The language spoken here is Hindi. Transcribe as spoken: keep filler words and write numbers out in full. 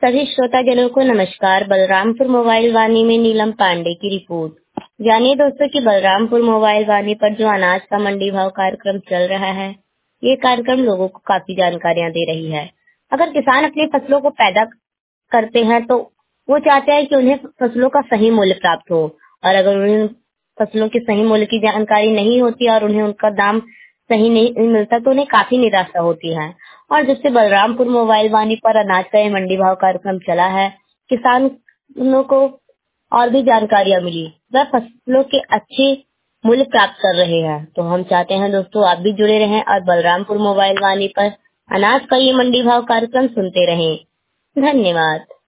सभी श्रोताजनों को नमस्कार। बलरामपुर मोबाइल वाणी में नीलम पांडे की रिपोर्ट। जानिए दोस्तों कि बलरामपुर मोबाइल वाणी पर जो अनाज का मंडी भाव कार्यक्रम चल रहा है, ये कार्यक्रम लोगों को काफी जानकारियां दे रही है। अगर किसान अपनी फसलों को पैदा करते हैं तो वो चाहते हैं कि उन्हें फसलों का सही मूल्य प्राप्त हो, और अगर उन्हें फसलों के सही मूल्य की जानकारी नहीं होती और उन्हें उनका दाम सही नहीं मिलता तो उन्हें काफी निराशा होती है। और जिससे बलरामपुर मोबाइल वाणी पर अनाज का ये मंडी भाव कार्यक्रम चला है, किसानों को और भी जानकारियां मिली, वह फसलों के अच्छे मूल्य प्राप्त कर रहे हैं। तो हम चाहते हैं दोस्तों आप भी जुड़े रहें और बलरामपुर मोबाइल वाणी पर अनाज का ये मंडी भाव कार्यक्रम सुनते रहें। धन्यवाद।